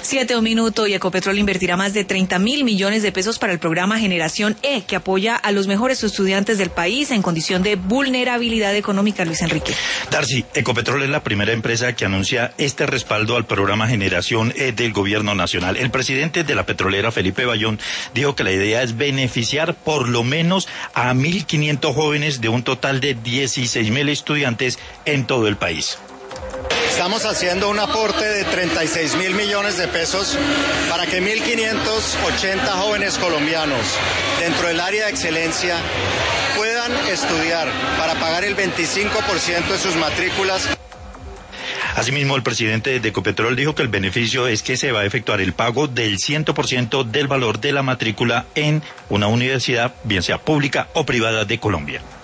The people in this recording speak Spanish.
7 y Ecopetrol invertirá más de 30.000 millones de pesos para el programa Generación E, que apoya a los mejores estudiantes del país en condición de vulnerabilidad económica. Luis Enrique. Darcy, Ecopetrol es la primera empresa que anuncia este respaldo al programa Generación E del Gobierno Nacional. El presidente de la petrolera, Felipe Bayón, dijo que la idea es beneficiar por lo menos a 1.500 jóvenes de un total de 16.000 estudiantes en todo el país. Estamos haciendo un aporte de 36.000 millones de pesos para que 1.580 jóvenes colombianos dentro del área de excelencia puedan estudiar para pagar el 25% de sus matrículas. Asimismo, el presidente de Ecopetrol dijo que el beneficio es que se va a efectuar el pago del 100% del valor de la matrícula en una universidad, bien sea pública o privada de Colombia.